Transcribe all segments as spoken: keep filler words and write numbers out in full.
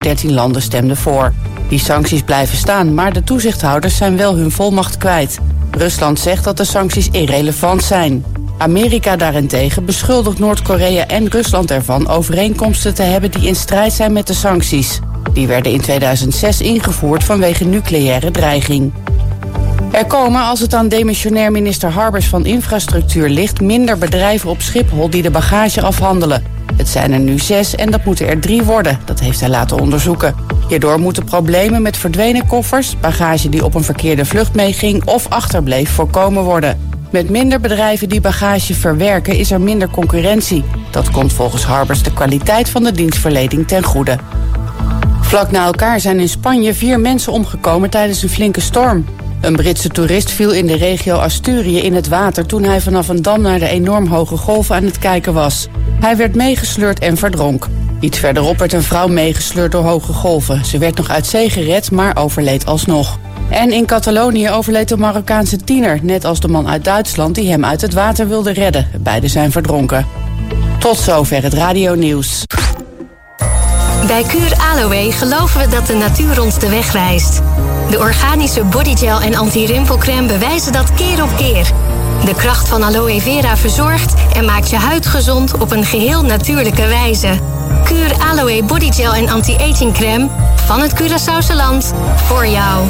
dertien landen stemden voor. Die sancties blijven staan, maar de toezichthouders zijn wel hun volmacht kwijt. Rusland zegt dat de sancties irrelevant zijn. Amerika daarentegen beschuldigt Noord-Korea en Rusland ervan overeenkomsten te hebben die in strijd zijn met de sancties. Die werden in tweeduizend zes ingevoerd vanwege nucleaire dreiging. Er komen, als het aan demissionair minister Harbers van Infrastructuur ligt, minder bedrijven op Schiphol die de bagage afhandelen. Het zijn er nu zes en dat moeten er drie worden, dat heeft hij laten onderzoeken. Hierdoor moeten problemen met verdwenen koffers, bagage die op een verkeerde vlucht meeging of achterbleef voorkomen worden. Met minder bedrijven die bagage verwerken is er minder concurrentie. Dat komt volgens Harbers de kwaliteit van de dienstverlening ten goede. Vlak na elkaar zijn in Spanje vier mensen omgekomen tijdens een flinke storm. Een Britse toerist viel in de regio Asturië in het water toen hij vanaf een dam naar de enorm hoge golven aan het kijken was. Hij werd meegesleurd en verdronk. Iets verderop werd een vrouw meegesleurd door hoge golven. Ze werd nog uit zee gered, maar overleed alsnog. En in Catalonië overleed een Marokkaanse tiener, net als de man uit Duitsland die hem uit het water wilde redden. Beiden zijn verdronken. Tot zover het radionieuws. Bij Kuur Aloe geloven we dat de natuur ons de weg wijst. De organische bodygel en anti-rimpelcrème bewijzen dat keer op keer. De kracht van aloe vera verzorgt en maakt je huid gezond op een geheel natuurlijke wijze. Kuur Aloe bodygel en anti-aging crème van het Curaçaose land voor jou.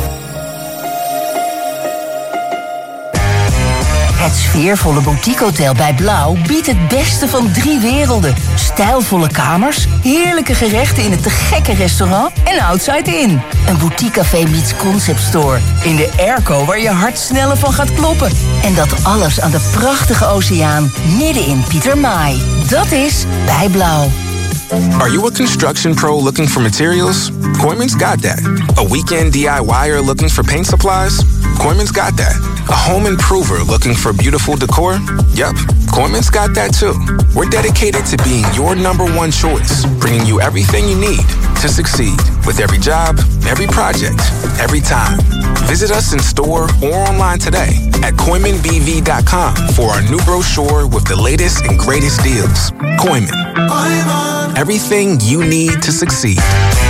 Het sfeervolle boutiquehotel bij Blauw biedt het beste van drie werelden. Stijlvolle kamers, heerlijke gerechten in het te gekke restaurant en Outside In. Een boutiquecafé meets concept store. In de airco waar je hart sneller van gaat kloppen. En dat alles aan de prachtige oceaan midden in Pietermaai. Dat is bij Blauw. Are you a construction pro looking for materials? Koyman's got that. A weekend D I Y er looking for paint supplies? Koyman's got that. A home improver looking for beautiful decor? Yup, Koyman's got that too. We're dedicated to being your number one choice, bringing you everything you need to succeed with every job, every project, every time. Visit us in store or online today at Koyman B V dot com for our new brochure with the latest and greatest deals. Koyman. Everything you need to succeed.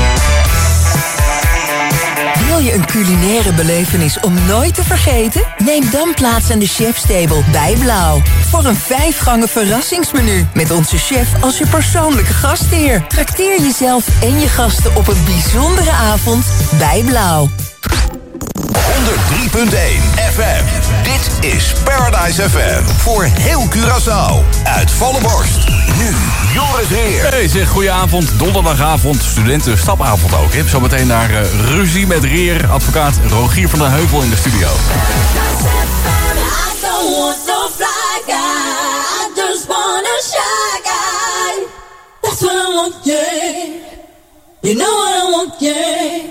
Wil je een culinaire belevenis om nooit te vergeten? Neem dan plaats aan de chefstable bij Blauw. Voor een vijfgangen verrassingsmenu. Met onze chef als je persoonlijke gastheer. Trakteer jezelf en je gasten op een bijzondere avond bij Blauw. honderd drie punt één F M. Dit is Paradise F M. Voor heel Curaçao. Uit volle borst. Nu Joris Heer. Hey zeg, goedenavond. Donderdagavond, studenten stapavond ook. Ik heb zo meteen naar uh, ruzie met Reer, advocaat Rogier van den Heuvel in de studio. You know what I want, yeah.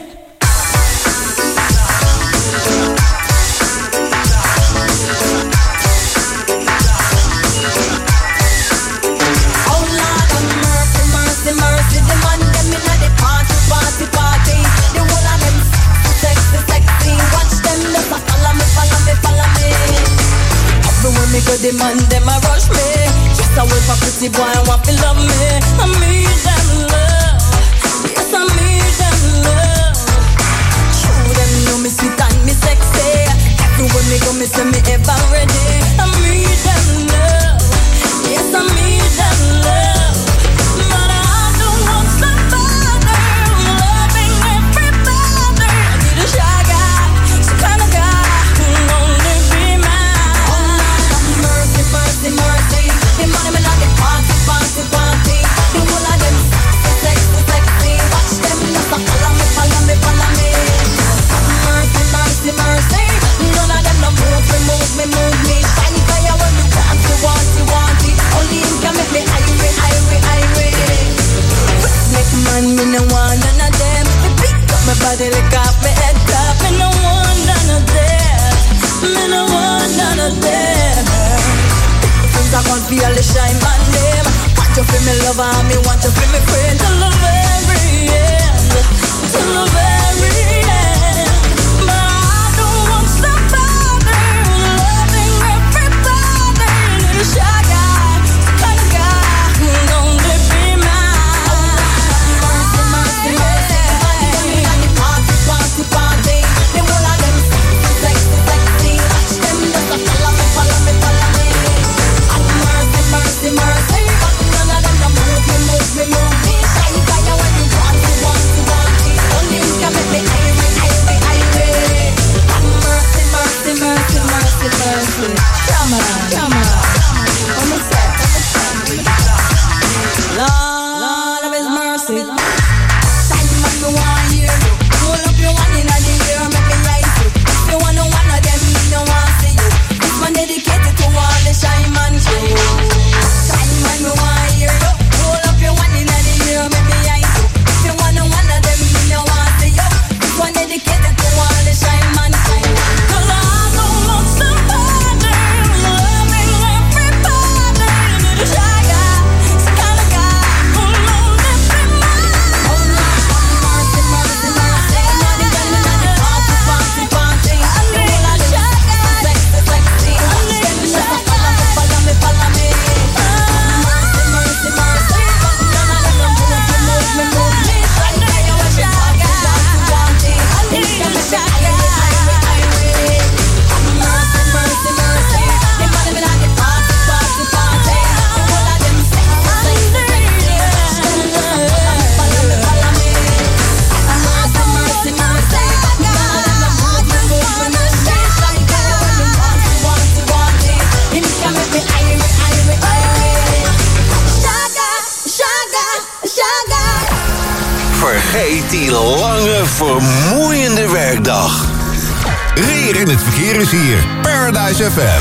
Me go the man, them a rush me. Just a wait for pretty boy and want to love me. I need them love. Yes, I need them love. Show them know me sweet and me sexy. Everywhere me go, me say me ever ready. I need them love. Yes, I need them love. But I don't want somebody loving everybody. I need a shy guy, some kind of guy who only be mine. Mercy, mercy, mercy. The money me not the party, party, party. The whole of them sexy, sexy. Watch them just a follow me, follow me, follow me. Mercy, mercy, mercy. None of them no move me, move me, move me. Shine fire when me want it, want it, want it. Only him can make me irate, irate, irate. Make man, me no want none of them. Me pick up my body, lick off my head top. Me no want none of them. Me no want none of them. I can't feel the shine on them. Want you feel me lover, me want you feel me friend. Till the very end, till the very end. But I don't want somebody loving everybody. Need a shy guy, some kind of guy who'll only be mine. Mercy, mercy, mercy. met die lange, vermoeiende werkdag. Reer in het verkeer is hier. Paradise F M.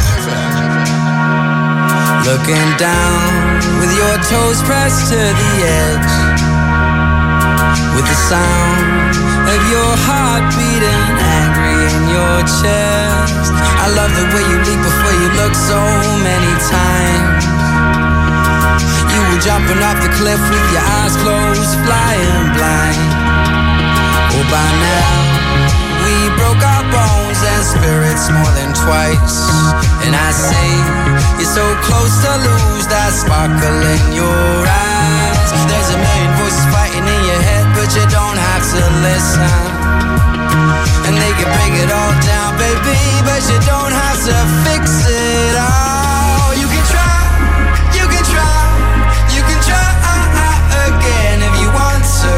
Looking down with your toes pressed to the edge, with the sound of your heart beating angry in your chest. I love the way you leap before you look so many times. You were jumping off the cliff with your eyes closed, flying blind. Oh, by now we broke our bones and spirits more than twice. And I say you're so close to lose that sparkle in your eyes. There's a million voices fighting in your head, but you don't have to listen. And they can break it all down, baby, but you don't have to fix it all. You can try, you can try, you can try again if you want to.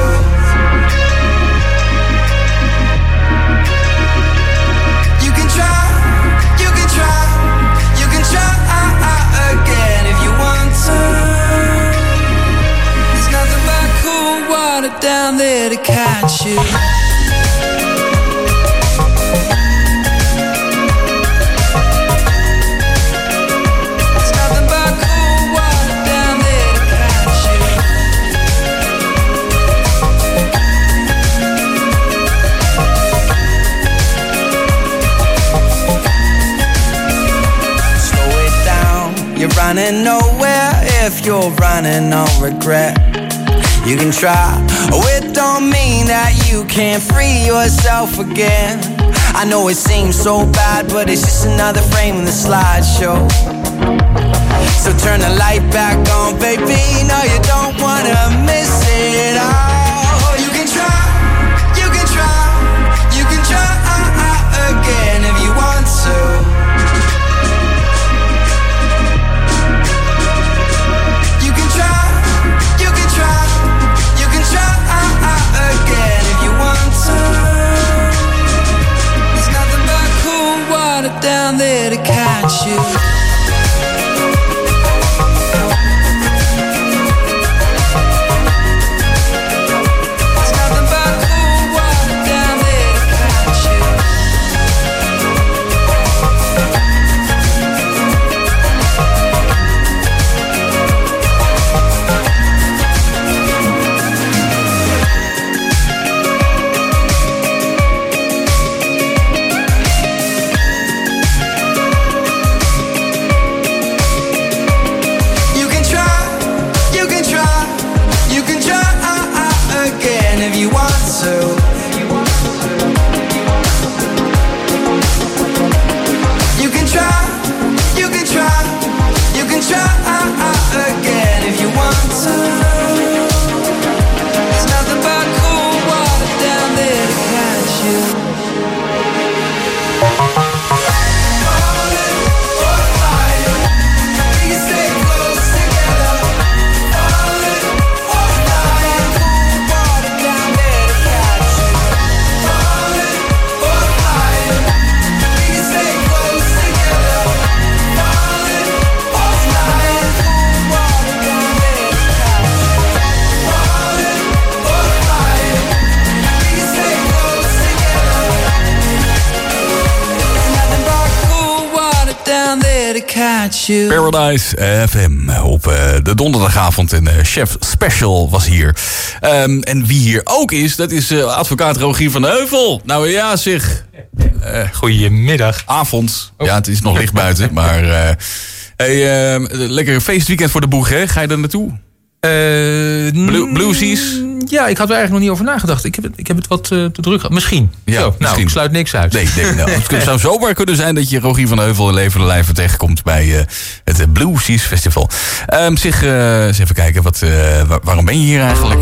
You can try, you can try, you can try again if you want to. There's nothing but cool water down there to catch you. You're running nowhere if you're running on regret. You can try, oh it don't mean that you can't free yourself again. I know it seems so bad, but it's just another frame in the slideshow. So turn the light back on, baby, no you don't wanna miss it all. You can try, you can try, you can try again if you want to. Down there to catch you. Paradise F M op uh, de donderdagavond en uh, Chef Special was hier. Um, en wie hier ook is, dat is uh, advocaat Rogier van de Heuvel. Nou ja, zeg. Uh, Goedemiddag. Avond. Oh. Ja, het is nog licht buiten, maar uh, hey, uh, lekker feestweekend voor de boeg, hè? Ga je er naartoe? Uh, Blue, bluesies? Ja, ik had er eigenlijk nog niet over nagedacht. Ik heb het, ik heb het wat uh, te druk gehad. Misschien. Ja, Zo, nou, misschien. ik sluit niks uit. Nee, nee nou, het zou zomaar kunnen zijn dat je Rogier van de Heuvel in levende lijven tegenkomt bij uh, het Bluesies Festival. Um, zeg, uh, eens even kijken, wat, uh, waar, waarom ben je hier eigenlijk?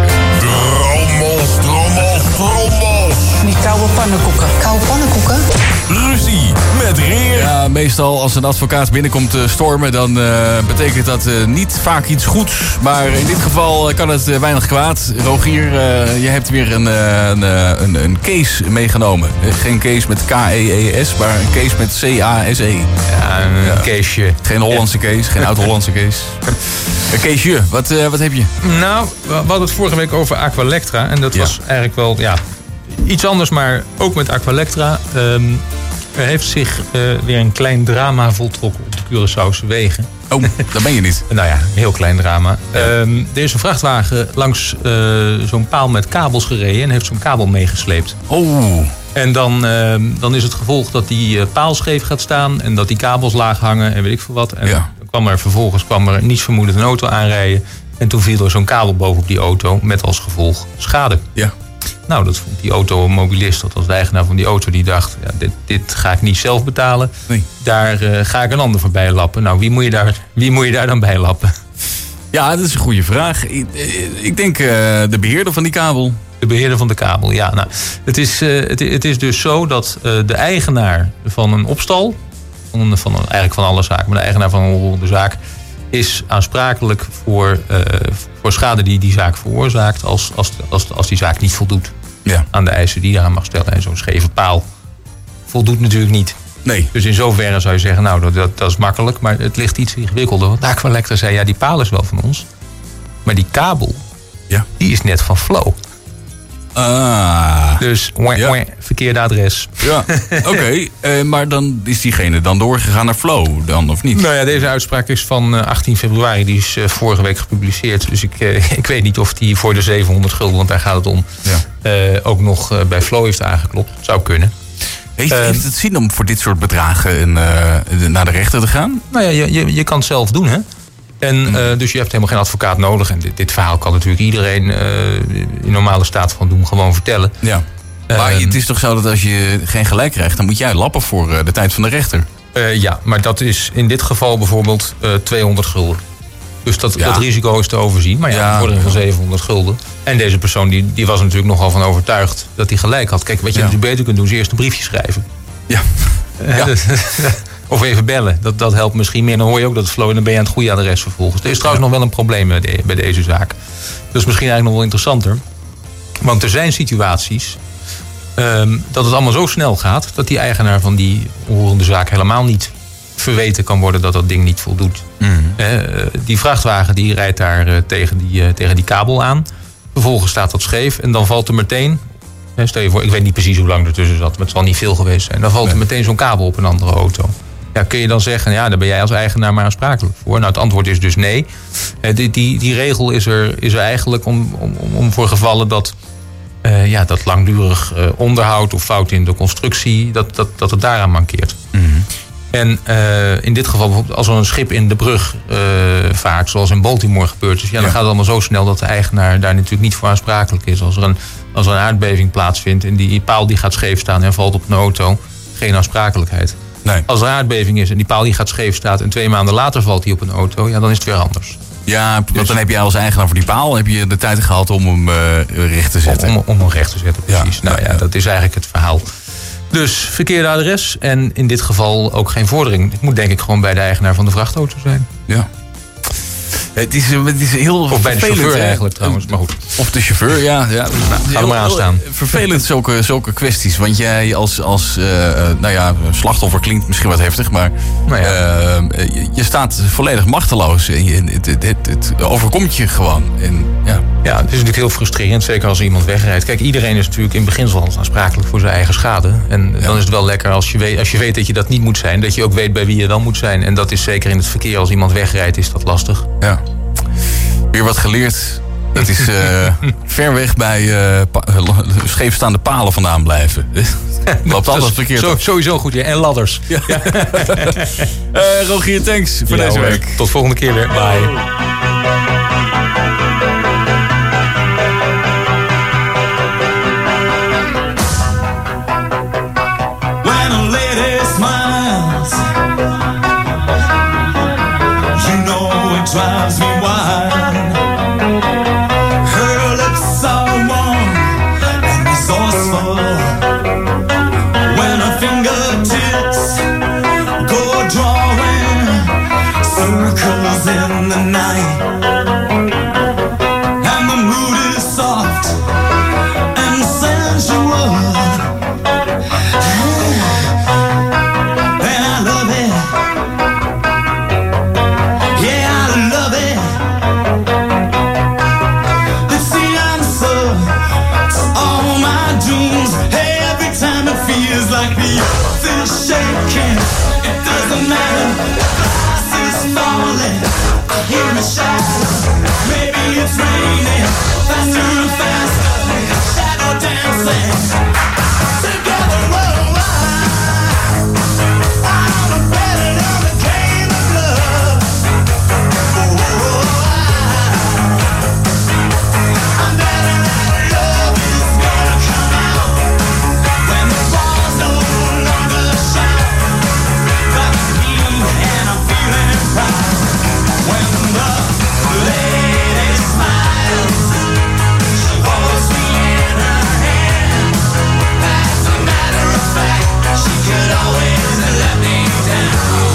Trommels, trommels, trommels. Die koude pannenkoeken. Koude pannenkoeken? Ruzie met Reer. Ja, meestal als een advocaat binnenkomt uh, stormen, dan uh, betekent dat uh, niet vaak iets goeds. Maar in dit geval uh, kan het uh, weinig kwaad. Rogier, uh, je hebt weer een, uh, een, een, een case meegenomen. Uh, geen case met K E E S, maar een case met C A S E. Ja, een ja. caseje. Geen Hollandse case, geen oud-Hollandse case. Een caseje, wat, uh, wat heb je? Nou, we hadden het vorige week over Aqualectra. En dat ja. was eigenlijk wel ja, iets anders, maar ook met Aqualectra. Um, er heeft zich uh, weer een klein drama voltrokken op de Curaçaose wegen. Oh, dat ben je niet. Nou ja, een heel klein drama. Ja. Um, er is een vrachtwagen langs uh, zo'n paal met kabels gereden en heeft zo'n kabel meegesleept. Oh. En dan, uh, dan is het gevolg dat die uh, paal scheef gaat staan en dat die kabels laag hangen en weet ik veel wat. En ja. dan kwam er vervolgens kwam er niets vermoedend een auto aanrijden. En toen viel er zo'n kabel bovenop die auto met als gevolg schade. Ja. Nou, dat vond die automobilist, dat was de eigenaar van die auto, die dacht, ja, dit, dit ga ik niet zelf betalen. Nee. Daar uh, ga ik een ander voorbij lappen. Nou, wie moet je daar, wie moet je daar dan bij lappen? Ja, dat is een goede vraag. Ik, ik denk uh, de beheerder van die kabel. De beheerder van de kabel, ja. Nou, het, is, uh, het, het is dus zo dat uh, de eigenaar van een opstal, van, van, eigenlijk van alle zaken, maar de eigenaar van een onroerende zaak, is aansprakelijk voor, uh, voor schade die die zaak veroorzaakt als, als, als, als die zaak niet voldoet ja. aan de eisen die je aan mag stellen. En zo'n scheve paal voldoet natuurlijk niet. Nee. Dus in zoverre zou je zeggen, nou, dat, dat, dat is makkelijk, maar het ligt iets ingewikkelder. Want Aqualectra zei, ja, die paal is wel van ons, maar die kabel, ja. die is net van Flow. Ah. Dus wah, ja. wah, verkeerde adres. Ja, oké. Okay. uh, maar dan is diegene dan doorgegaan naar Flow dan, of niet? Nou ja, deze uitspraak is van uh, achttien februari. Die is uh, vorige week gepubliceerd. Dus ik, uh, ik weet niet of die voor de zevenhonderd gulden, want daar gaat het om, ja. uh, ook nog uh, bij Flow heeft aangeklopt. Het zou kunnen. Heeft, uh, heeft het zin om voor dit soort bedragen in, uh, naar de rechter te gaan? Nou ja, je, je, je kan het zelf doen, hè? En, uh, dus je hebt helemaal geen advocaat nodig. En dit, dit verhaal kan natuurlijk iedereen uh, in normale staat van doen gewoon vertellen. Ja. Maar uh, het is toch zo dat als je geen gelijk krijgt, dan moet jij lappen voor uh, de tijd van de rechter? Uh, ja, maar dat is in dit geval bijvoorbeeld uh, tweehonderd gulden. Dus dat, ja. dat risico is te overzien. Maar ja, ja een vordering van zevenhonderd gulden. En deze persoon die, die was er natuurlijk nogal van overtuigd dat hij gelijk had. Kijk, wat je ja. natuurlijk beter kunt doen, is eerst een briefje schrijven. Ja. Uh, ja. Of even bellen. Dat, dat helpt misschien meer. Dan hoor je ook dat het flow en dan ben je aan het goede adres vervolgens. Er is trouwens ja. nog wel een probleem bij, de, bij deze zaak. Dat is misschien eigenlijk nog wel interessanter. Want er zijn situaties um, dat het allemaal zo snel gaat dat die eigenaar van die onroerende zaak helemaal niet verweten kan worden dat dat ding niet voldoet. Mm. Uh, die vrachtwagen die rijdt daar uh, tegen, die, uh, tegen die kabel aan. Vervolgens staat dat scheef en dan valt er meteen, uh, stel je voor, ik weet niet precies hoe lang er tussen zat, maar het zal niet veel geweest zijn. Dan valt nee. er meteen zo'n kabel op een andere auto. Ja, kun je dan zeggen, ja, daar ben jij als eigenaar maar aansprakelijk voor? Nou, het antwoord is dus nee. Uh, die, die, die regel is er, is er eigenlijk om, om, om voor gevallen dat Uh, ja, dat langdurig uh, onderhoud of fout in de constructie, dat, dat, dat het daaraan mankeert. Mm-hmm. En uh, in dit geval bijvoorbeeld als er een schip in de brug uh, vaart, zoals in Baltimore gebeurd is, ja, dan ja. gaat het allemaal zo snel dat de eigenaar daar natuurlijk niet voor aansprakelijk is. Als er een, als er een aardbeving plaatsvindt en die paal die gaat scheef staan en valt op een auto, geen aansprakelijkheid. Nee. Als er een aardbeving is en die paal die gaat scheef staan en twee maanden later valt die op een auto, ja, dan is het weer anders. Ja, want dus dan heb jij als eigenaar voor die paal heb je de tijd gehad om hem uh, recht te zetten. Om, om hem recht te zetten, precies. Ja, nou ja, ja, dat is eigenlijk het verhaal. Dus verkeerde adres en in dit geval ook geen vordering. Het moet denk ik gewoon bij de eigenaar van de vrachtauto zijn. Ja. Het is, het is heel of bij de chauffeur eigenlijk trouwens, maar goed. Of de chauffeur, ja. ja. Nou, ga er maar aan staan. Vervelend zulke, zulke kwesties. Want jij als, als uh, nou ja, slachtoffer klinkt misschien wat heftig, maar nou ja. uh, je, je staat volledig machteloos. En je, het, het, het, het overkomt je gewoon. En, ja. ja, het is natuurlijk heel frustrerend, zeker als iemand wegrijdt. Kijk, iedereen is natuurlijk in beginsel aansprakelijk voor zijn eigen schade. En ja. dan is het wel lekker als je, weet, als je weet dat je dat niet moet zijn, dat je ook weet bij wie je wel moet zijn. En dat is zeker in het verkeer, als iemand wegrijdt, is dat lastig. Ja. Weer wat geleerd. Dat is uh, ver weg bij uh, pa- scheefstaande palen vandaan blijven. Loopt altijd verkeerd. Zo, sowieso goed, ja. En ladders. Ja. Ja. uh, Rogier, thanks voor ja, deze hoor. week. Tot volgende keer weer. Bye. Drives me wild. Her lips are warm and resourceful. When her fingertips go shaking. It doesn't matter. The glass is falling. I hear it shatter. Maybe it's raining. Faster and faster. Shadow dancing. Together, oh, I, I'm a betting on the game of love. Oh, I, I'm betting that love is gonna come out when the walls no longer shout. Got me and I'm feeling proud when the lady smiles. She holds me in her hand. As a matter of fact, she could always let me down.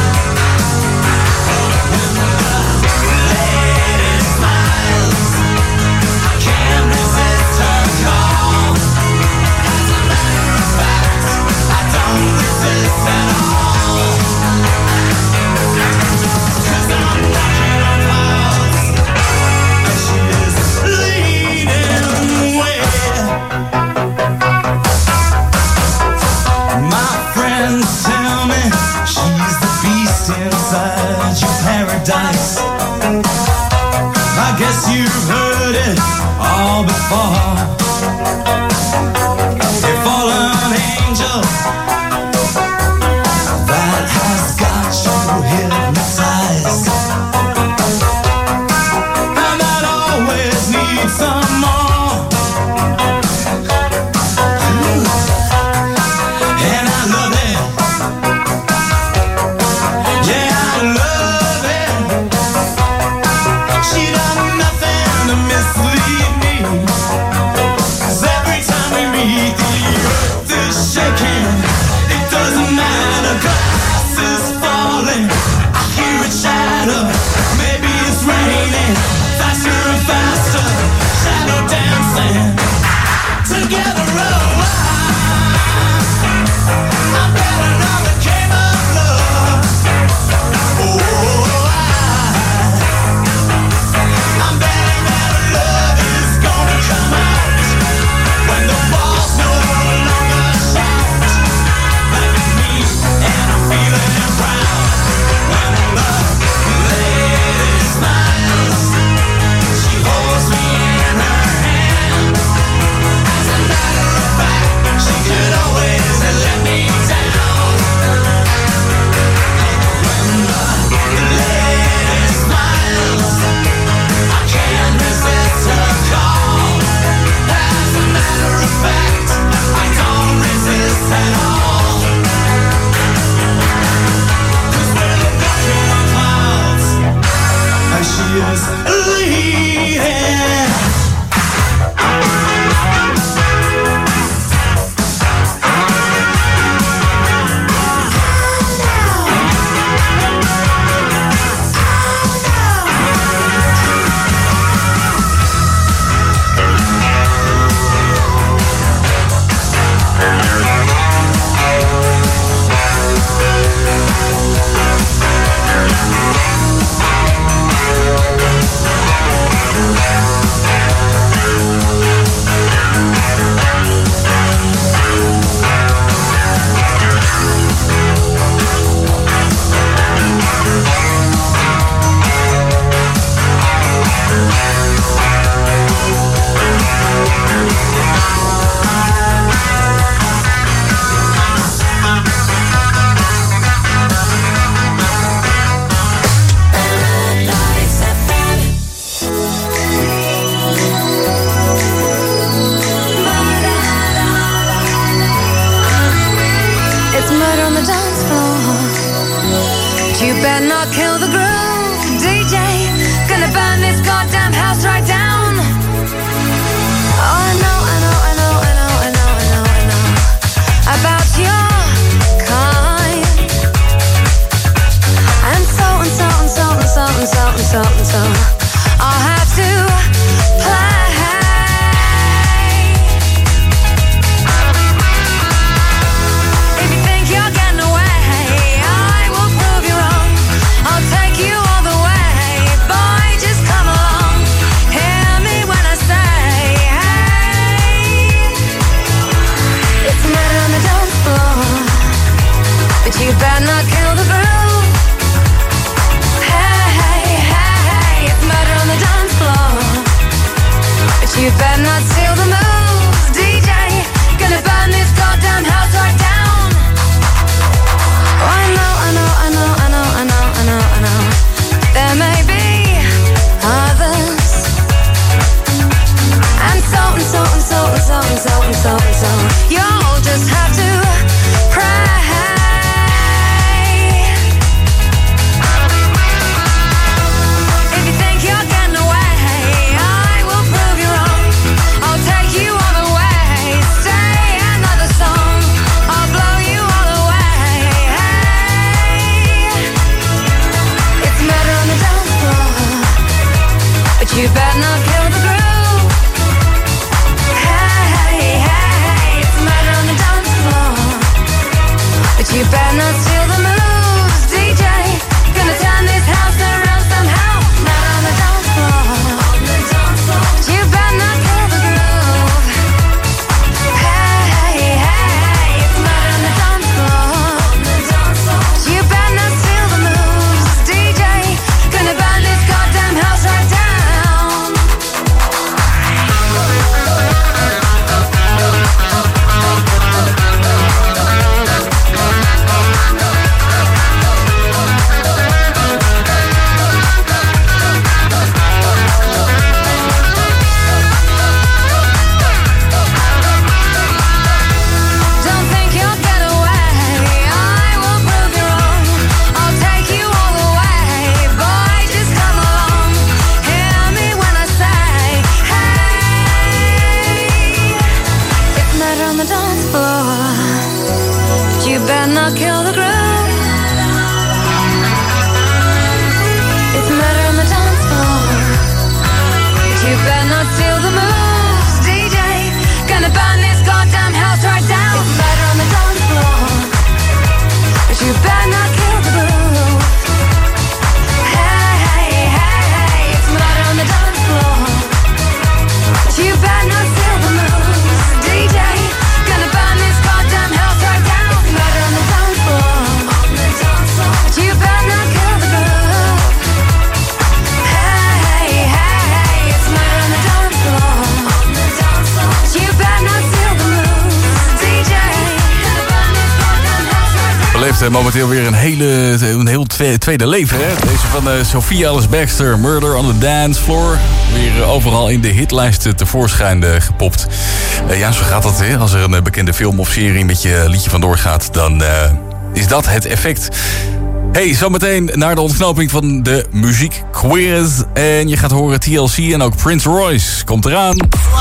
When the lady smiles, I can't resist her call. As a matter of fact, I don't resist at all. 'Cause I'm walking on clouds, and she is leading away. My friends tell me she's the beast inside your paradise. I guess you've heard it all before. A fallen angel that has got you hypnotized, and that always needs some more. And I love it. Yeah, I love it. She done nothing to mislead me. 'Cause every time we meet, the earth is shaking. It doesn't matter, glass is falling. I hear it shatter. Maybe it's raining. Faster and faster. Shadow dancing. Together, oh, I, I'm betting on the game of love. Oh, I, I'm betting that love is gonna come out when the walls no longer shout. Like me, and I'm feeling proud when the lady smiles. She holds me in her hand. As a matter on the dance floor. But you better not kill the groove. It's murder on the dance floor. But you better not steal the moves. D J, gonna burn this goddamn house right down. It's murder on the dance floor. But you better not kill the groove. Hey, hey, hey, hey, it's murder on the dance floor. But you better not steal the moves. D J, gonna burn this goddamn house right down. It's murder on the dance floor. But you better not kill the groove. Hey, hey, hey, it's murder on the dance floor. But you better not steal the moves. D J, gonna burn this goddamn house right down. Beleeft uh, momenteel weer een, hele, een heel twe- tweede leven. Hè? Deze van uh, Sophia Alice Baxter, Murder on the Dance Floor. Weer uh, overal in de hitlijsten tevoorschijn uh, gepopt. Uh, ja, zo gaat dat. Hè? Als er een uh, bekende film of serie met je liedje vandoor gaat, dan uh, is dat het effect. Hey, zometeen naar de ontknoping van de muziekquiz. En je gaat horen T L C en ook Prince Royce. Komt eraan.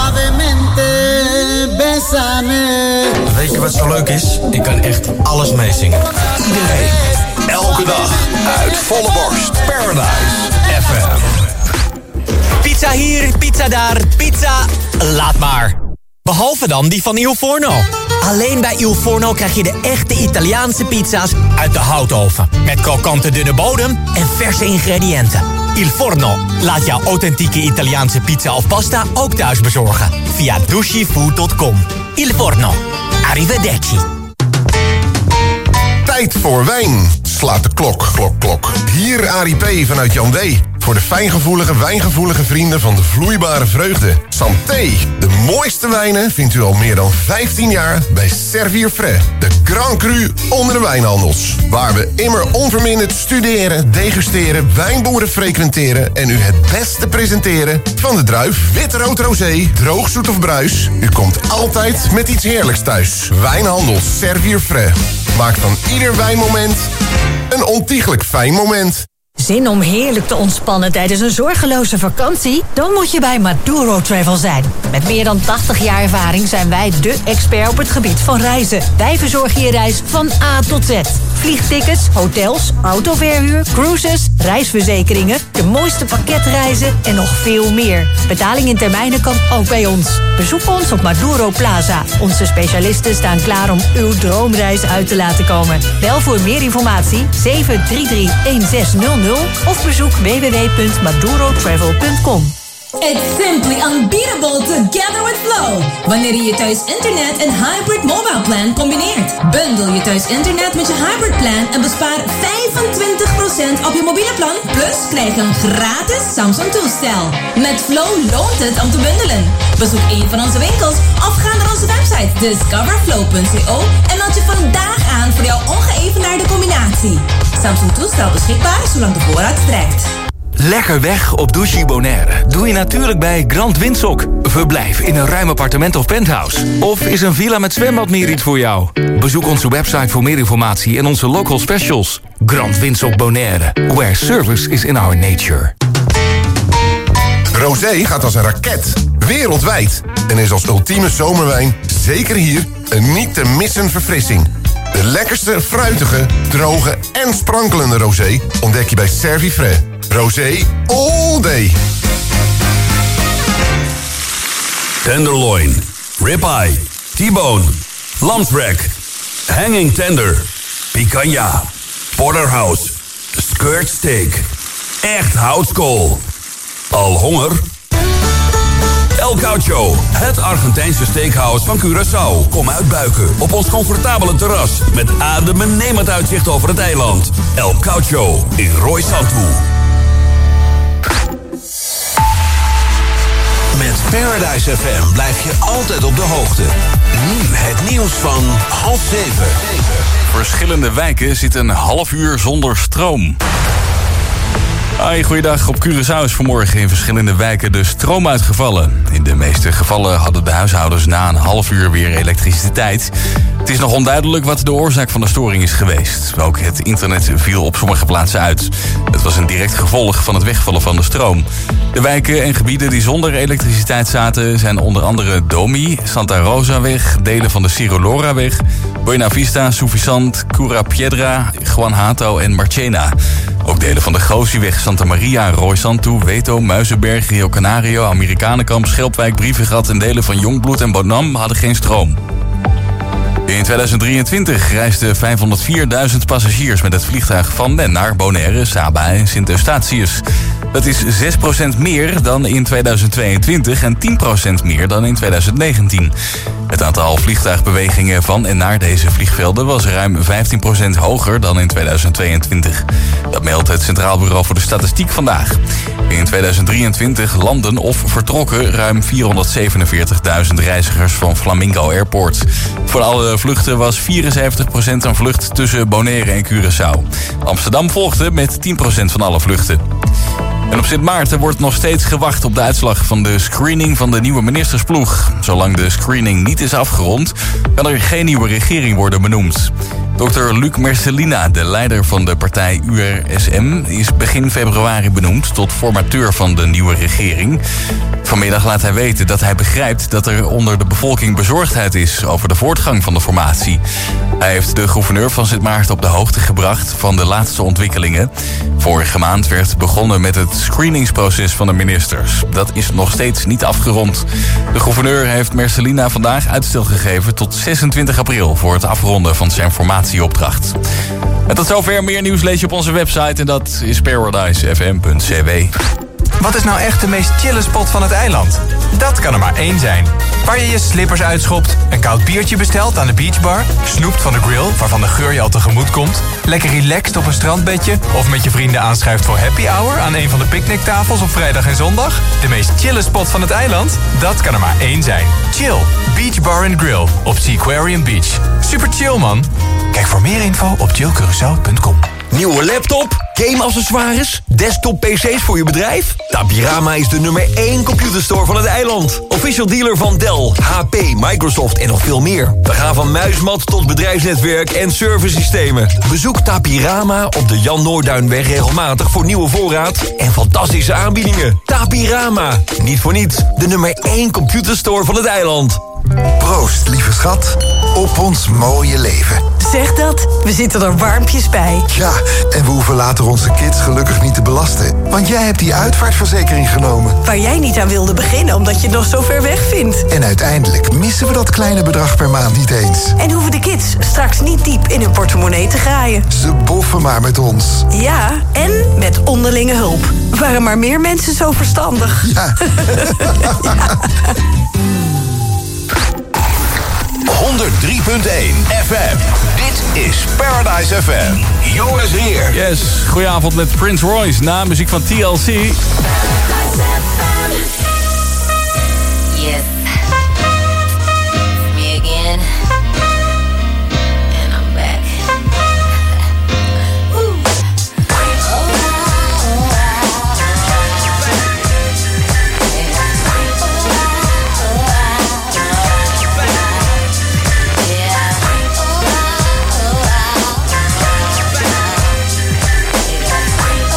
Weet je wat zo leuk is? Ik kan echt alles meezingen. Iedereen, elke dag, uit volle borst. Paradise F M. Pizza hier, pizza daar, pizza... Laat maar. Behalve dan die van Il Forno. Alleen bij Il Forno krijg je de echte Italiaanse pizza's uit de houtoven. Met krokante dunne bodem en verse ingrediënten. Il Forno laat jouw authentieke Italiaanse pizza of pasta ook thuis bezorgen. Via dushifood punt com. Il Forno. Arrivederci. Tijd voor wijn. Slaat de klok, klok, klok. Hier Arie P. vanuit Jan D. Voor de fijngevoelige, wijngevoelige vrienden van de vloeibare vreugde. Santé. De mooiste wijnen vindt u al meer dan vijftien jaar bij Servier Frais. De Grand Cru onder de wijnhandels. Waar we immer onverminderd studeren, degusteren, wijnboeren frequenteren en u het beste presenteren van de druif. Wit, rood, rosé, droog, zoet of bruis. U komt altijd met iets heerlijks thuis. Wijnhandels Servier Frais. Maak van ieder wijnmoment een ontiegelijk fijn moment. Zin om heerlijk te ontspannen tijdens een zorgeloze vakantie? Dan moet je bij Maduro Travel zijn. Met meer dan tachtig jaar ervaring zijn wij de expert op het gebied van reizen. Wij verzorgen je reis van A tot Z. Vliegtickets, hotels, autoverhuur, cruises, reisverzekeringen, de mooiste pakketreizen en nog veel meer. Betaling in termijnen kan ook bij ons. Bezoek ons op Maduro Plaza. Onze specialisten staan klaar om uw droomreis uit te laten komen. Bel voor meer informatie zeven drie drie een zes nul nul of bezoek w w w punt maduro travel punt com. It's simply unbeatable together with Flow. Wanneer je je thuis internet en hybrid mobile plan combineert. Bundel je thuis internet met je hybrid plan en bespaar vijfentwintig procent op je mobiele plan. Plus krijg een gratis Samsung toestel. Met Flow loont het om te bundelen. Bezoek een van onze winkels of ga naar onze website discoverflow punt co en meld je vandaag aan voor jouw ongeëvenaarde combinatie. Samsung toestel beschikbaar zolang de voorraad strekt. Lekker weg op Douchy Bonaire doe je natuurlijk bij Grand Windsock. Verblijf in een ruim appartement of penthouse. Of is een villa met zwembad meer iets voor jou? Bezoek onze website voor meer informatie en onze local specials. Grand Windsock Bonaire, where service is in our nature. Rosé gaat als een raket, wereldwijd. En is als ultieme zomerwijn zeker hier een niet te missen verfrissing. De lekkerste, fruitige, droge en sprankelende rosé ontdek je bij Servier Frais. Rosé all day. Tenderloin, ribeye, T-bone, lamsbrack, hanging tender, picanha, porterhouse, skirt steak. Echt houtskool. Al honger? El Caucho, het Argentijnse steakhouse van Curaçao. Kom uitbuiken op ons comfortabele terras met adembenemend uitzicht over het eiland. El Caucho in Roy Santu. Met Paradise F M blijf je altijd op de hoogte. Nu het nieuws van half zeven. Verschillende wijken zitten een half uur zonder stroom. Hoi, goeiedag. Op Curaçao is vanmorgen in verschillende wijken de stroom uitgevallen. In de meeste gevallen hadden de huishoudens na een half uur weer elektriciteit. Het is nog onduidelijk wat de oorzaak van de storing is geweest. Ook het internet viel op sommige plaatsen uit. Het was een direct gevolg van het wegvallen van de stroom. De wijken en gebieden die zonder elektriciteit zaten zijn onder andere Domi, Santa Rosaweg, delen van de Ciroloraweg, Buena Vista, Suficant, Cura Piedra, Juan Hato en Marchena. Ook delen van de Gozieweg, Santa Maria, Roy Santu, Weto, Muizenberg, Rio Canario, Amerikanenkamp, Schelpwijk, Brievengat en delen van Jongbloed en Bonam hadden geen stroom. In tweeduizend drieëntwintig reisden vijfhonderdvierduizend passagiers met het vliegtuig van en naar Bonaire, Saba en Sint-Eustatius. Dat is zes procent meer dan in tweeduizend tweeëntwintig en tien procent meer dan in tweeduizend negentien. Het aantal vliegtuigbewegingen van en naar deze vliegvelden was ruim vijftien procent hoger dan in tweeduizend tweeëntwintig. Dat meldt het Centraal Bureau voor de Statistiek vandaag. In tweeduizend drieëntwintig landen of vertrokken ruim vierhonderdzevenenveertigduizend reizigers van Flamingo Airport. Voor alle vluchten was vierenzeventig procent een vlucht tussen Bonaire en Curaçao. Amsterdam volgde met tien procent van alle vluchten. En op Sint Maarten wordt nog steeds gewacht op de uitslag van de screening van de nieuwe ministersploeg. Zolang de screening niet is afgerond, kan er geen nieuwe regering worden benoemd. dokter Luc Merselina, de leider van de partij U R S M, is begin februari benoemd tot formateur van de nieuwe regering. Vanmiddag laat hij weten dat hij begrijpt dat er onder de bevolking bezorgdheid is over de voortgang van de formatie. Hij heeft de gouverneur van Sint Maarten op de hoogte gebracht van de laatste ontwikkelingen. Vorige maand werd begonnen met het screeningsproces van de ministers. Dat is nog steeds niet afgerond. De gouverneur heeft Merselina vandaag uitstel gegeven tot zesentwintig april voor het afronden van zijn formatieopdracht. En tot zover. Meer nieuws lees je op onze website en dat is paradise f m punt c w. Wat is nou echt de meest chille spot van het eiland? Dat kan er maar één zijn. Waar je je slippers uitschopt, een koud biertje bestelt aan de beachbar, snoept van de grill waarvan de geur je al tegemoet komt, lekker relaxed op een strandbedje of met je vrienden aanschuift voor happy hour aan een van de picknicktafels op vrijdag en zondag? De meest chille spot van het eiland? Dat kan er maar één zijn. Chill, Beach Bar and Grill op Seaquarium Beach. Super chill, man. Kijk voor meer info op chill curaçao punt com. Nieuwe laptop, game-accessoires, desktop-P C's voor je bedrijf? Tapirama is de nummer één computerstore van het eiland. Official dealer van Dell, H P, Microsoft en nog veel meer. We gaan van muismat tot bedrijfsnetwerk en servicesystemen. Bezoek Tapirama op de Jan Noorduinweg regelmatig voor nieuwe voorraad en fantastische aanbiedingen. Tapirama, niet voor niets, de nummer één computerstore van het eiland. Proost, lieve schat, op ons mooie leven. Zeg dat, we zitten er warmpjes bij. Ja, en we hoeven later onze kids gelukkig niet te belasten. Want jij hebt die uitvaartverzekering genomen. Waar jij niet aan wilde beginnen, omdat je het nog zo ver weg vindt. En uiteindelijk missen we dat kleine bedrag per maand niet eens. En hoeven de kids straks niet diep in hun portemonnee te graaien. Ze boffen maar met ons. Ja, en met onderlinge hulp. Waren maar meer mensen zo verstandig. Ja. Ja. honderd drie punt één F M. Dit is Paradise F M. Joris Heer. Yes, goedenavond met Prince Royce na muziek van T L C. Yes. Me again. And I'm back.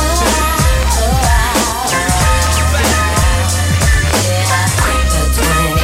Between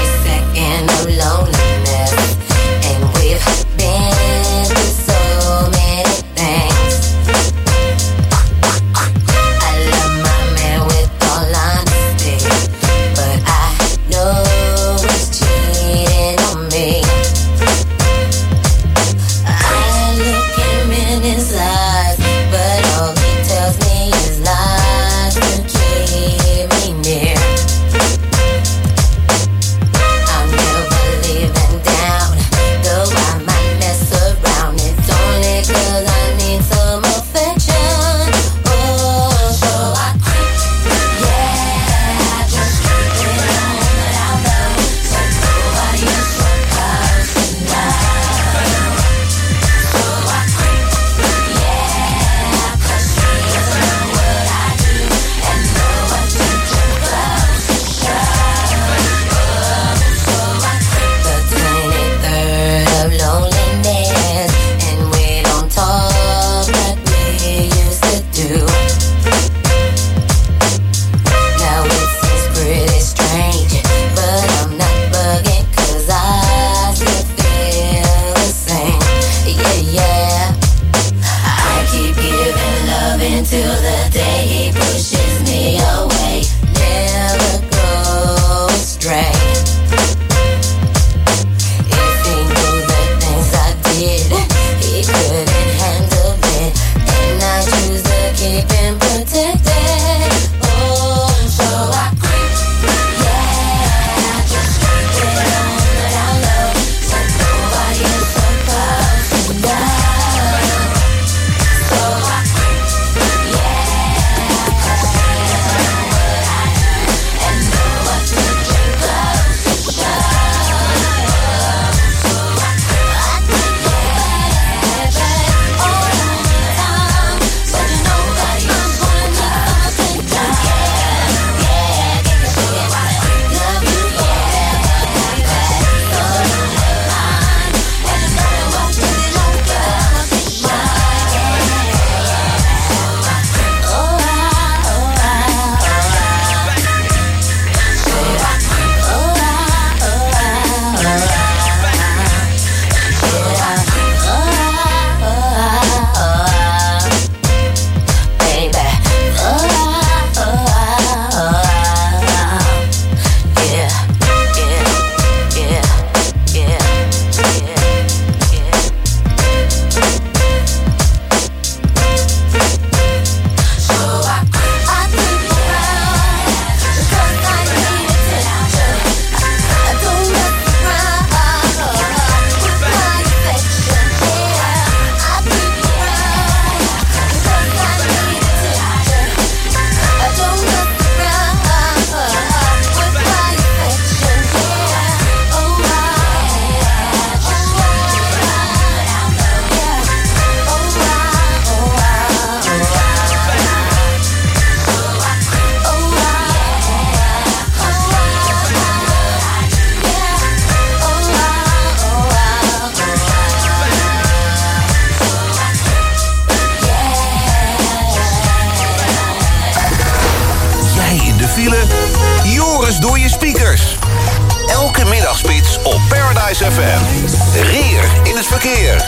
door je speakers. Elke middagspits op Paradise F M. Reer in het verkeer.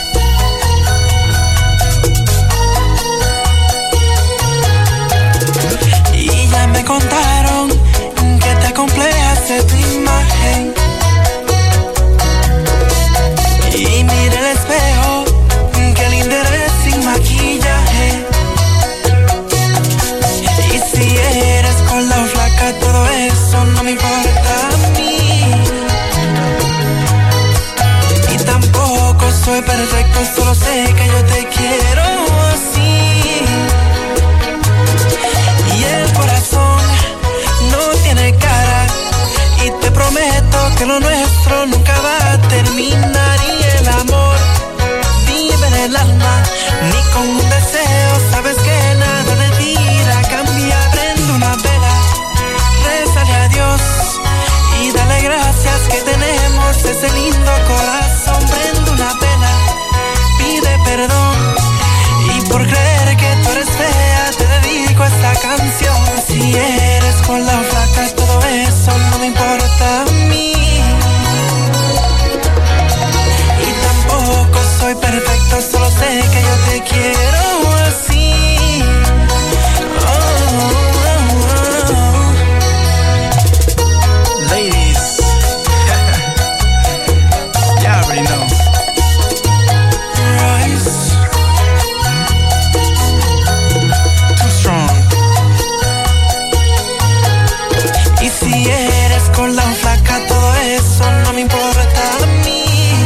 Y ya me contaron que te complejas de tu imagen. Y mira el espejo, que linda eres sin maquillaje. Y si eres con la flaca, todo eso no me importa a mí. Y tampoco soy perfecto, solo sé que yo te quiero así. Y el corazón no tiene cara. Y te prometo que lo nuestro nunca va a terminar. Y el amor vive en el alma, ni con un deseo. Sabes que nada de ti irá a cambiar. Prende una vela, rézale a Dios y dale gracias que tenemos ese lindo corazón. Prende una vela, pide perdón, y por creer que tú eres fea te dedico esta canción. Si eres con la flaca, todo eso no me importa a mí. Y tampoco soy perfecto, solo sé que yo te quiero así. Oh, oh, oh. Ladies, you already know. Royce, too strong. Y si eres con la flaca, todo eso no me importa a mí.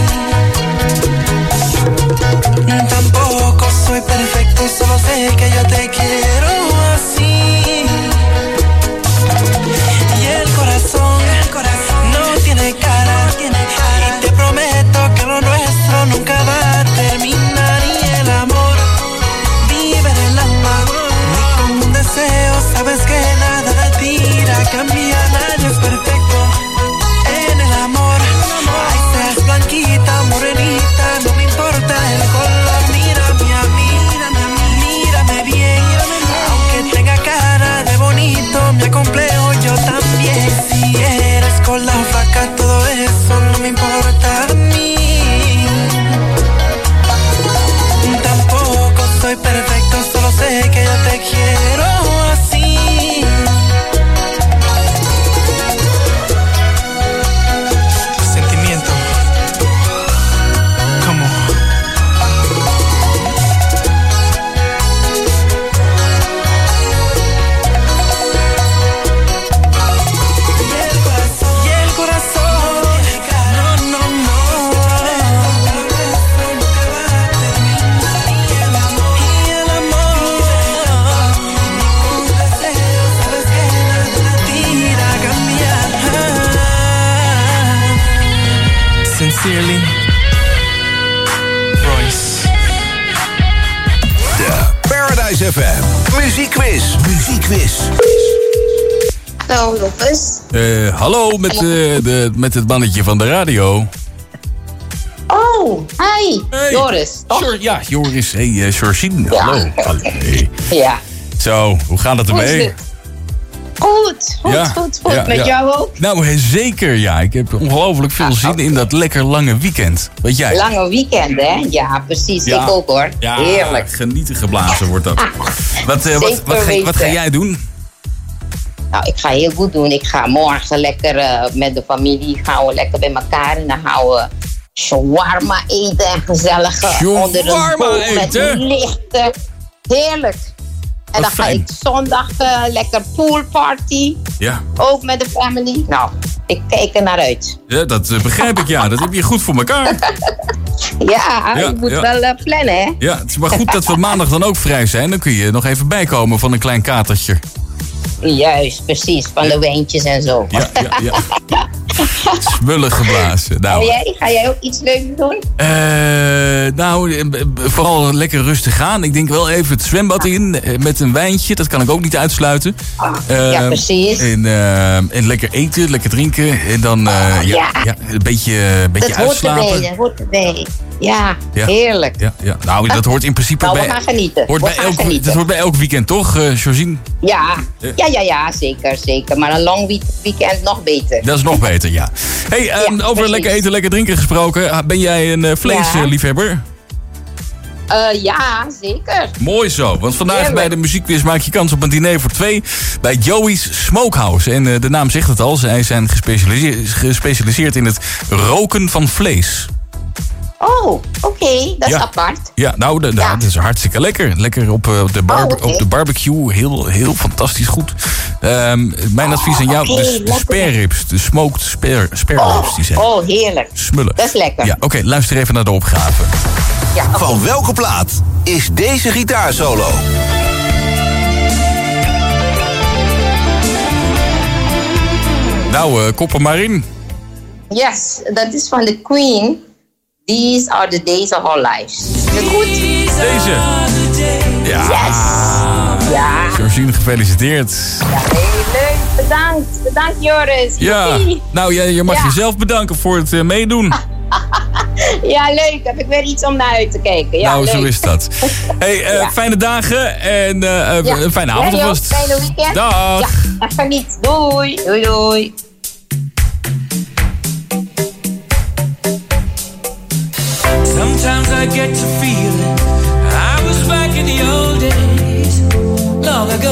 Tampoco soy perfecto, solo sé que yo te quiero así. Y el corazón, el corazón no tiene cara, tiene cara. Y te prometo que lo nuestro nunca va a terminar. Y el amor vive en el alma, ni con un deseo. Sabes que nada de ti irá a cambiar. Nadie es perfecto en el amor. Ay, seas blanquita, morenita, no me importa el color. Mírame a mí, mírame bien. Aunque tenga cara de bonito, me acomplejo yo también. Si eres con la flaca, todo eso no me importa a mí. Tampoco soy perfecto, solo sé que yo te quiero así. Sentimiento. Come on. Y el corazón, no, no, no. Y el amor, ningún deseo. Sabes que nada te irá a cambiar. Sincerely, Royce. De Paradise F M. Muziekquiz. Muziekquiz. Hallo, Lopez. Eh, hallo, met, eh, de, met het mannetje van de radio. Oh, hi. Joris. Jor, ja, Joris. Hey, uh, Georgine. Ja. Hallo. Hallo. Hey. Ja. Zo, hoe gaat het Hoe is ermee? het? Goed, goed, Ja, goed, goed. ja, Met ja. jou ook? Nou, eh, zeker ja. Ik heb ongelooflijk veel zin in dat lekker lange weekend. Weet jij? Lange weekend, hè? Ja, precies. Ja. Ik ook, hoor. Ja, Heerlijk. genieten geblazen wordt dat. Wat, eh, wat, Zeker wat, ga, wat ga weten. jij doen? Nou, ik ga heel goed doen. Ik ga morgen lekker uh, met de familie gaan we lekker bij elkaar. En dan gaan we shawarma eten en gezellig uh, onder een Shawarma boom met eten? lichten. Heerlijk. En dan ga fijn. ik zondag uh, lekker poolparty. Ja. Ook met de family. Nou, ik kijk er naar uit. Ja, dat eh, begrijp ik, ja. Dat heb je goed voor elkaar. Ja, Ja, je moet ja. wel uh, plannen, hè? Ja, het is maar goed dat we maandag dan ook vrij zijn. Dan kun je nog even bijkomen van een klein katertje. Juist, precies. Van de wijntjes en zo. Ja, ja, ja. Smullig geblazen. Nou, En jij? Ga jij ook iets leuks doen? eh, nou, eh, vooral lekker rustig aan. Ik denk wel even het zwembad in eh, met een wijntje. Dat kan ik ook niet uitsluiten. Uh, ja, precies. En, uh, en lekker eten, lekker drinken. En dan uh, ja, ja. Ja, een beetje, een beetje dat hoort uitslapen. erbij, dat hoort erbij. Ja, Ja. heerlijk. Ja, ja. Nou, dat hoort in principe Nou, we bij... gaan genieten. Hoort We bij gaan elk, genieten. dat hoort bij elk weekend, toch, uh, Josine? Ja. Ja, ja, ja, zeker, zeker. Maar een long week- weekend nog beter. Dat is nog beter, ja. Hey, um, Ja, over precies. lekker eten, lekker drinken gesproken. Ben jij een uh, vleesliefhebber? Uh, ja, zeker. Mooi zo, want vandaag Heerlijk. bij de muziekquiz maak je kans op een diner voor twee bij Joey's Smokehouse. En uh, de naam zegt het al, zij zijn gespecialiseerd, gespecialiseerd in het roken van vlees. Oh, oké, okay. dat Ja. is apart. Ja, nou, de, ja. dat is hartstikke lekker. Lekker op, uh, de, bar- Oh, okay. op de barbecue, heel, heel fantastisch goed. Um, mijn advies aan jou, oké, de, de lekker. spare ribs, de smoked spare, spare ribs, die zijn Oh, heerlijk. smullen. Dat is lekker. Ja, oké, okay, luister even naar de opgave. Ja, okay. Van welke plaat is deze gitaarsolo? Nou, uh, kop er maar in. Yes, dat is van de Queen. These are the days of our lives. Is dat goed? Deze. Ja. Yes. Ja. Josine, gefeliciteerd. Ja, heel leuk. Bedankt. Bedankt, Joris. Ja, Joepie. nou, jij, je mag Ja. jezelf bedanken voor het uh, meedoen. Ja, leuk. Heb ik weer iets om naar uit te kijken. Ja, nou, leuk. zo is dat. Hey, uh, Ja. fijne dagen en uh, uh, Ja. een fijne avond Jij ook. alvast. Fijne weekend. Dag. Ja, even niet. Doei. Doei, doei. Sometimes I get to feeling I was back in the old days, long ago.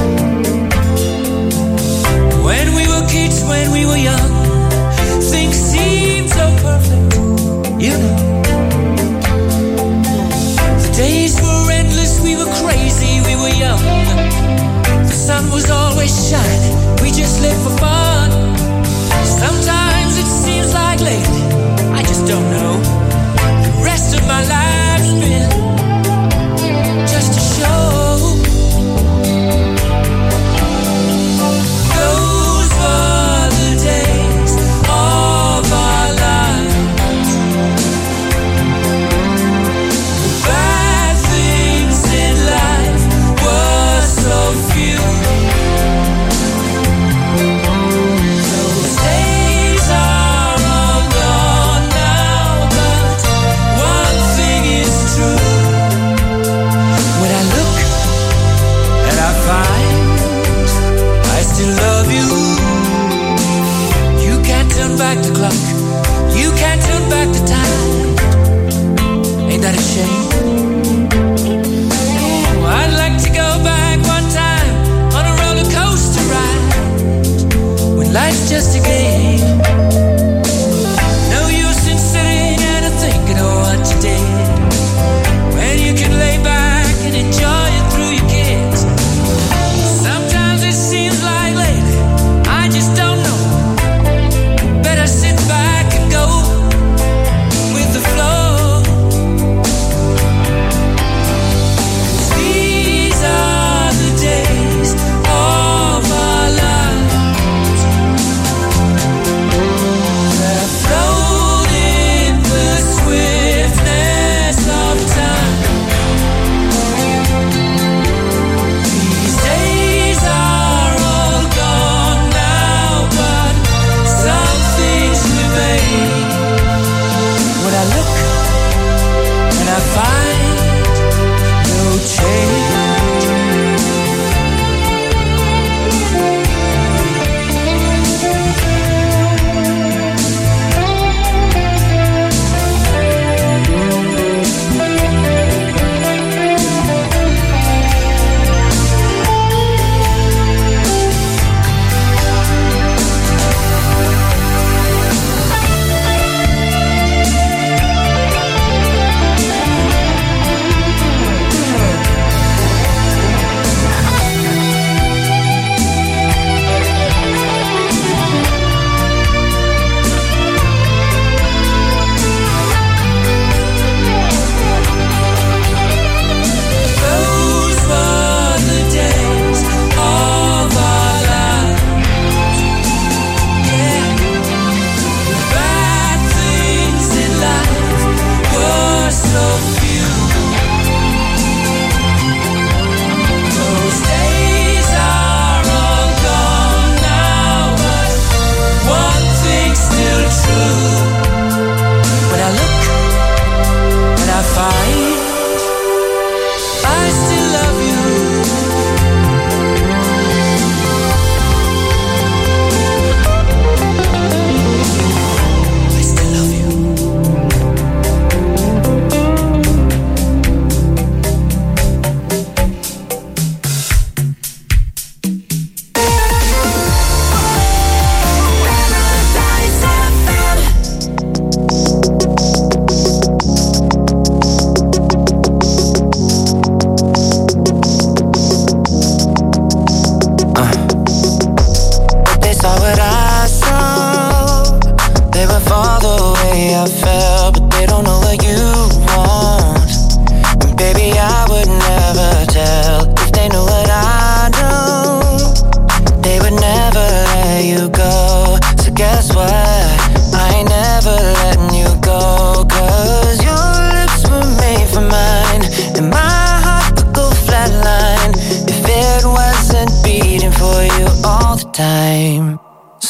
When we were kids, when we were young, things seemed so perfect, you know. The days were endless, we were crazy, we were young. The sun was always shining, we just lived for fun. Sometimes it seems like lately, I just don't know. The rest of my life's been just a show. Those were the days of our lives. The bad things in life were so few. Those days are all gone now, but one thing is true. When I look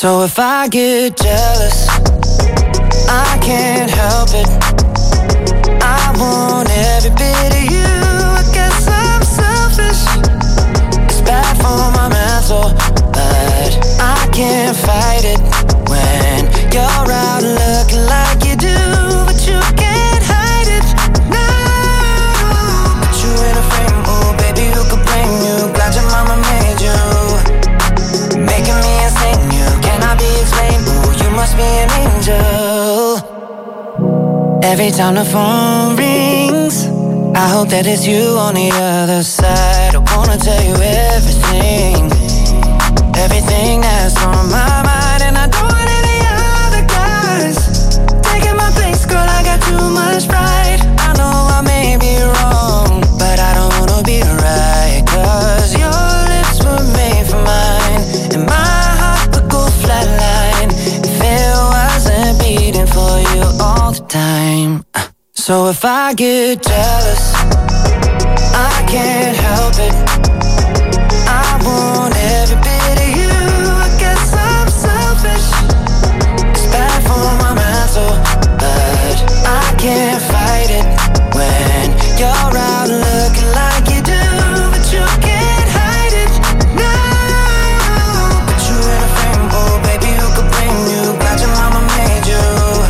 So if I get jealous, I can't help it. I want every bit of you. I guess I'm selfish. It's bad for my mental, but I can't fight it when you're out looking like you do, but you can't hide it. No, put you in a frame, oh baby, who could blame you? Glad your mama made you, making me insane. You cannot be explained. Oh, you must be an angel. Every time the phone rings, I hope that it's you on the other side. I wanna tell you everything, everything that's on my mind. And I don't want any other guys taking my place, girl, I got too much pride. I know I may be wrong, but I don't wanna be right, cause your lips were made for mine, and my heart would go flatline if it wasn't beating for you all the time. So if I get jealous, I can't help it. I want every bit of you. I guess I'm selfish. It's bad for my mental, but I can't fight it when you're out looking like you do, but you can't hide it. No, put you in a frame, oh baby, who could blame you? Glad your mama made you,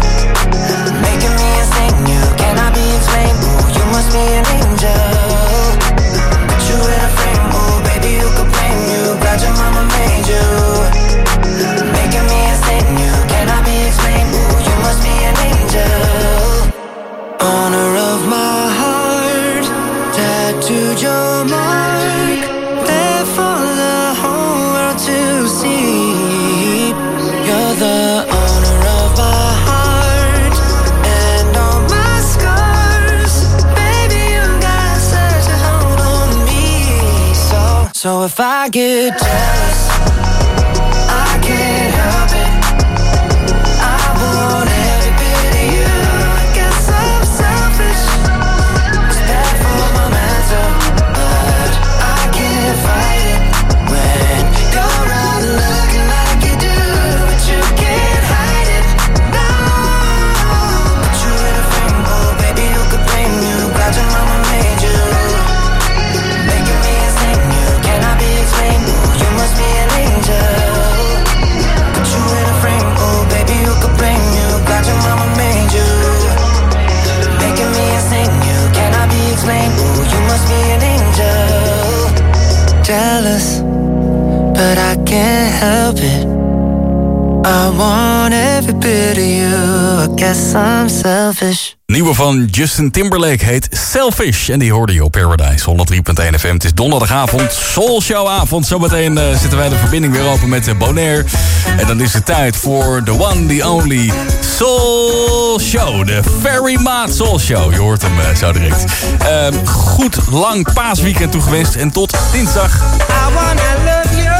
making me insane. You cannot be explained. Oh, you must be an angel. Put you in a frame, oh baby, who could blame you? Glad your mama made you, making me insane. You cannot be explained. Oh, you must be an angel. Honor of my heart, tattooed your mark, there for the whole world to see. You're the honor of my heart, and all my scars. Baby, you got such a hold on me. So, so if I get jealous, I can't help it. I want every bit of you. I guess I'm selfish. It's bad for my mental, but I can't fight it when you're out looking like you do, but you can't hide it. No, put you in a frame, oh baby, who could blame you? Glad your mama made you, making me insane. You cannot be explained. Oh, you must be an angel. Put you in a frame, oh baby, who could blame you? Glad your mama made you, making me insane. You cannot be explained. Oh, you must be an angel. Jealous, but I can't help it. I want every bit of you. I guess I'm selfish. Nieuwe van Justin Timberlake heet Selfish. En die hoorde je op Paradise honderd drie punt één F M. Het is donderdagavond, Soul Show avond. Zometeen uh, zitten wij de verbinding weer open met uh, Bonaire. En dan is het tijd voor the one, the only Soul Show. De Ferry Maat Soul Show. Je hoort hem uh, zo direct. Uh, goed lang paasweekend toegewenst. En tot dinsdag. I wanna love you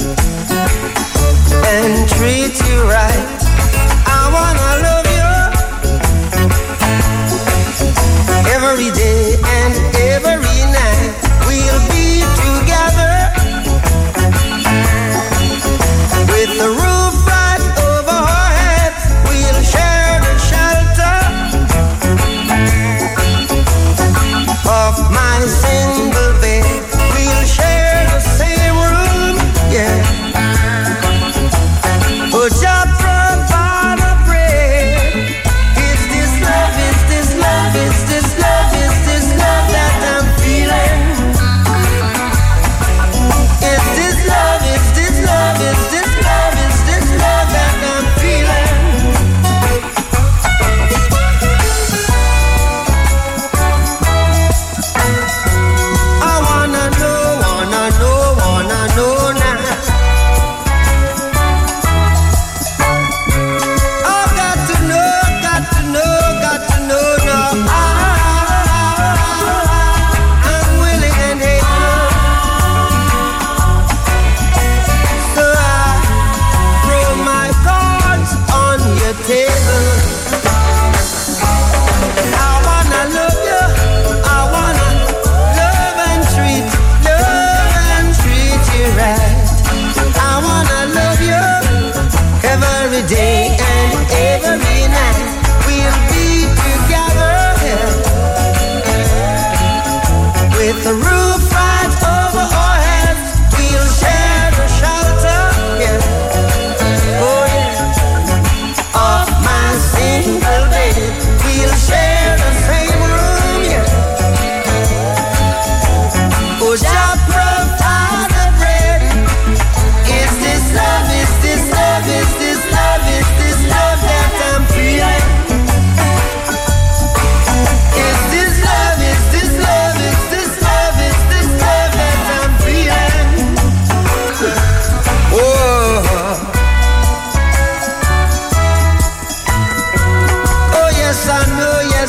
and treat you right. I wanna love you every day and every night. We'll be together with the roof right over our heads. We'll share the shelter of my single bed. We'll share the same room, yeah. Put your profile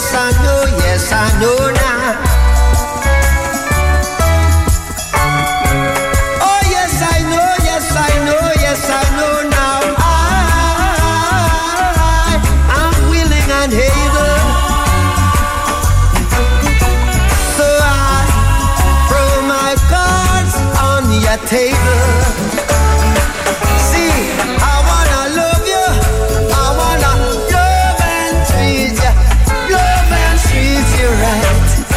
yes, I know, yes, I know now. Oh, yes, I know, yes, I know, yes, I know now. I, I'm willing and able. So I throw my cards on your table. See, I wanna love you. I wanna love and treat you. Love and treat you right.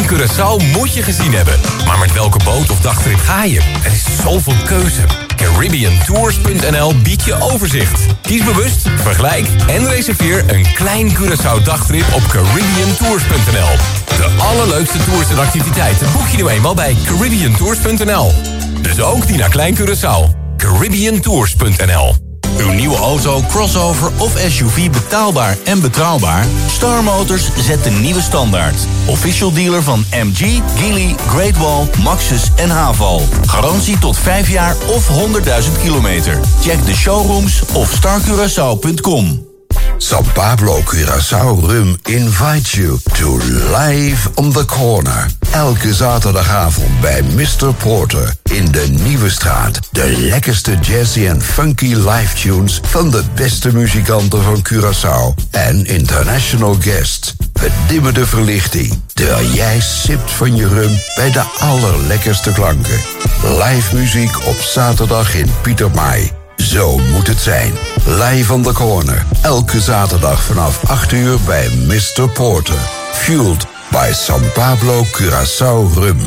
Curaçao moet je gezien hebben. Maar met welke boot of dagtrip ga je? Er is zoveel keuze. Caribbean Tours punt n l biedt je overzicht. Kies bewust, vergelijk en reserveer een klein Curaçao dagtrip op Caribbean Tours punt n l. De allerleukste tours en activiteiten boek je nu eenmaal bij Caribbean Tours punt n l. Dus ook die naar Klein Curaçao. Caribbean Tours punt n l. Uw nieuwe auto, crossover of S U V betaalbaar en betrouwbaar? Star Motors zet de nieuwe standaard. Official dealer van M G, Geely, Great Wall, Maxus en Haval. Garantie tot vijf jaar of honderdduizend kilometer. Check de showrooms of star curaçao punt com. San Pablo Curaçao Rum invites you to Live on the Corner. Elke zaterdagavond bij mister Porter in de Nieuwe Straat. De lekkerste jazzy en funky live tunes van de beste muzikanten van Curaçao. En international guests. Bedimmerde verlichting. Terwijl jij sipt van je rum bij de allerlekkerste klanken. Live muziek op zaterdag in Pietermaai. Zo moet het zijn. Live on the Corner. Elke zaterdag vanaf acht uur bij mister Porter. Fueled by San Pablo Curaçao Rum.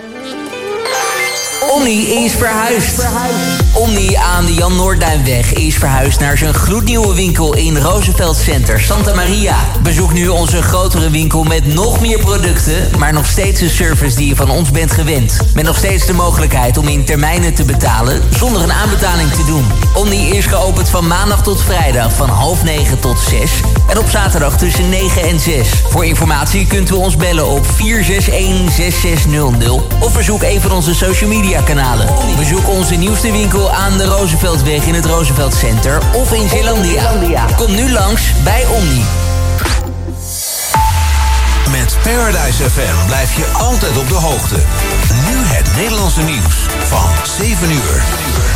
Omni is verhuisd. Omni aan de Jan Noordduinweg is verhuisd naar zijn gloednieuwe winkel in Roosevelt Center, Santa Maria. Bezoek nu onze grotere winkel met nog meer producten, maar nog steeds de service die je van ons bent gewend. Met nog steeds de mogelijkheid om in termijnen te betalen zonder een aanbetaling te doen. Omni is geopend van maandag tot vrijdag van half negen tot zes en op zaterdag tussen negen en zes. Voor informatie kunt u ons bellen op vier zes een zes zes nul nul of bezoek een van onze social media kanalen. Bezoek onze nieuwste winkel aan de Rooseveltweg in het Roosevelt Center of in Zeelandia. Kom nu langs bij Omni. Met Paradise F M blijf je altijd op de hoogte. Nu het Nederlandse nieuws van zeven uur.